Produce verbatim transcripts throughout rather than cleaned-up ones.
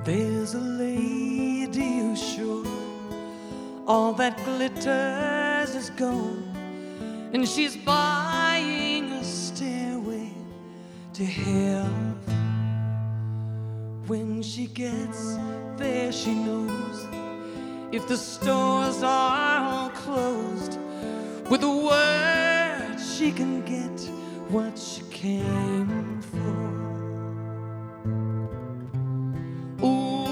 There's a lady who's sure all that glitters is gold, and she's buying a stairway to heaven. When she gets there, she knows if the stores are all closed, with a word she can get what she came for. Ooh,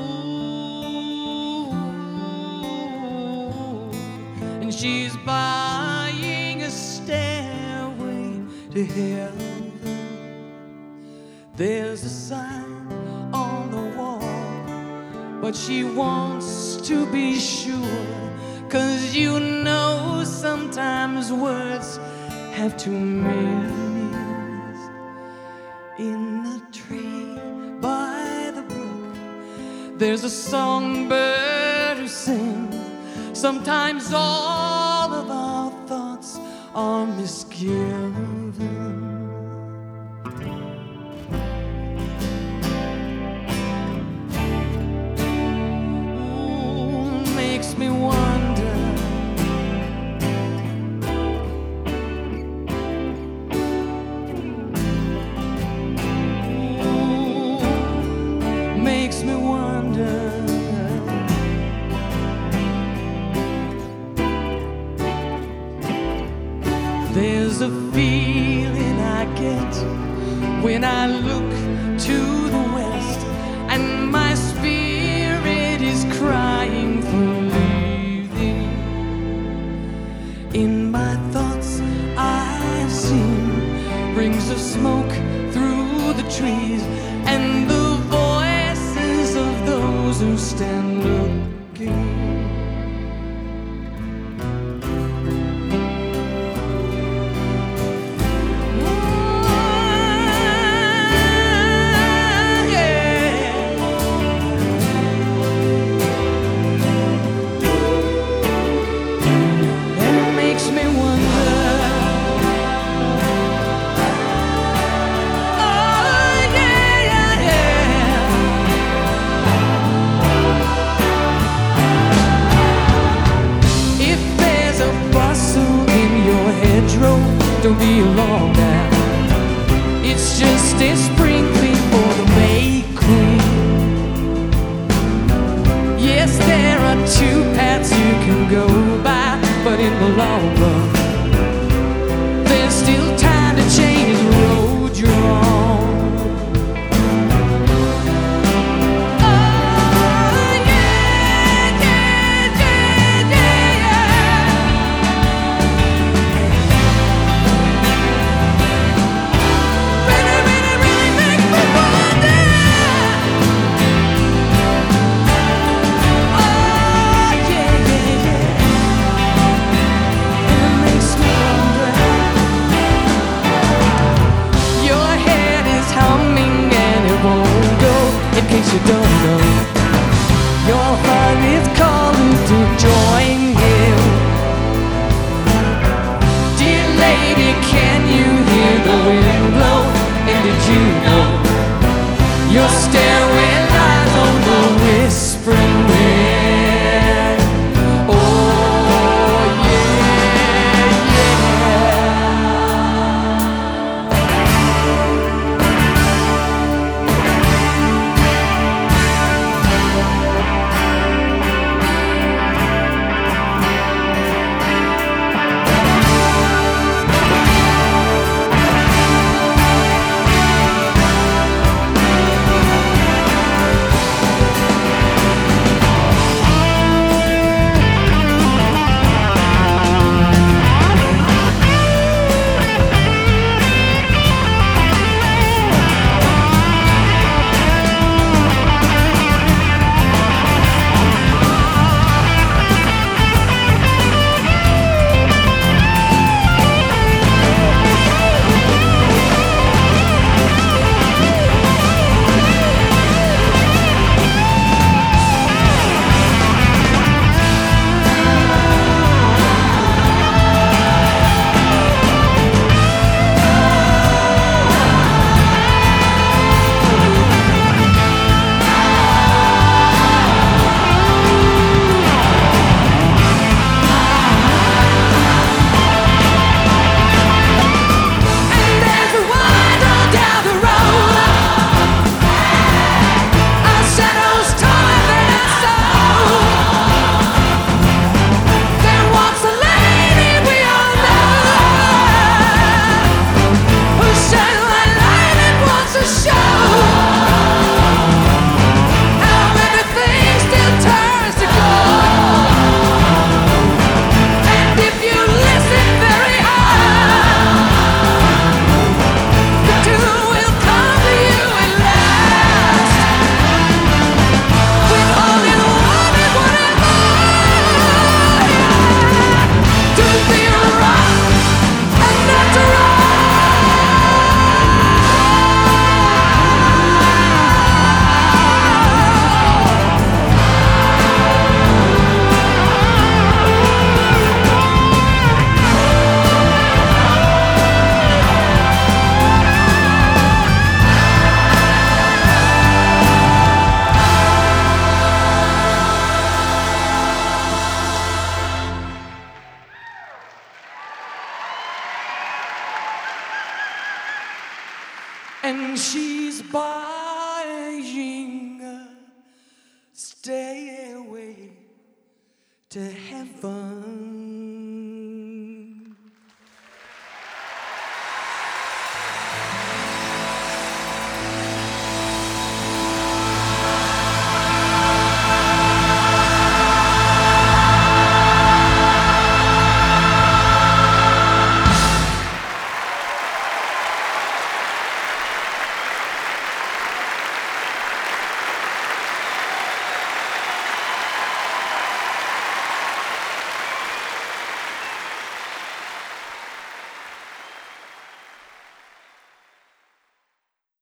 and she's buying a stairway to heaven. There's a sign on the wall, but she wants to be sure, 'cause you know sometimes words have two meanings. In the tree by the brook, there's a songbird who sings. Sometimes all of our thoughts are misgiven. Makes me wonder, ooh, makes me wonder. There's a feeling I get when I look to the west, and my spirit is crying for leaving. In my thoughts I've seen rings of smoke through the trees, and the voices of those who stand looking. and she's buying a stairway to heaven.